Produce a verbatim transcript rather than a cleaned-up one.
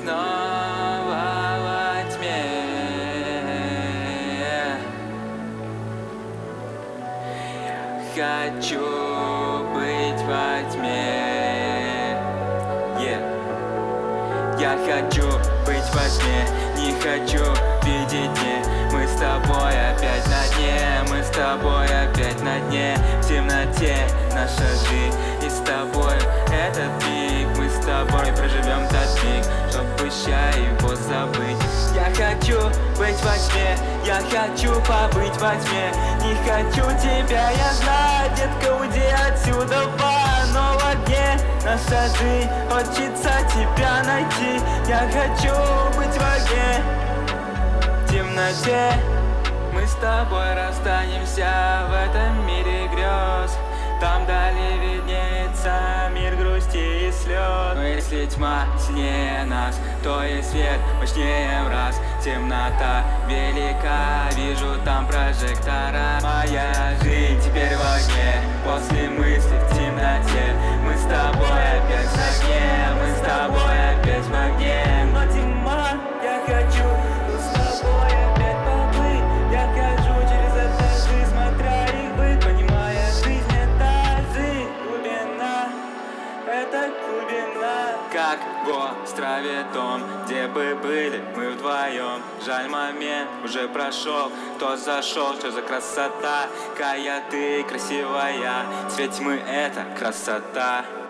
снова во тьме. Хочу быть во тьме. Yeah. Я хочу быть во тьме, не хочу видеть дни. Мы с тобой опять на дне, мы с тобой опять на дне. В темноте наша жизнь, и с тобой этот миг. Мы с тобой проживем тот миг, чтобы ща его забыть. Я хочу быть во тьме, я хочу побыть во тьме. Не хочу тебя, я знаю, детка, уйди отсюда, но в огне наша жизнь, хочется тебя найти. Я хочу быть в огне, в темноте. Мы с тобой расстанемся в этом мире грез. Там далее виднеется мир грусти и слез. Но если тьма сильнее нас, то и свет мощнее в раз. Темнота велика, вижу там прожектора. Моя жизнь теперь в огне, после мысли в темноте. Мы с тобой опять в огне, мы с тобой опять в огне. Но тьма, я хочу с тобой опять побыть. Я хожу через эту жизнь, смотря их быт, понимая, жизнь это жизнь, глубина, это глубина. Как в острове том, где бы были мы вдвоем. Жаль, момент уже прошел, кто зашел, что за красота. Какая ты красивая, цвет тьмы это красота.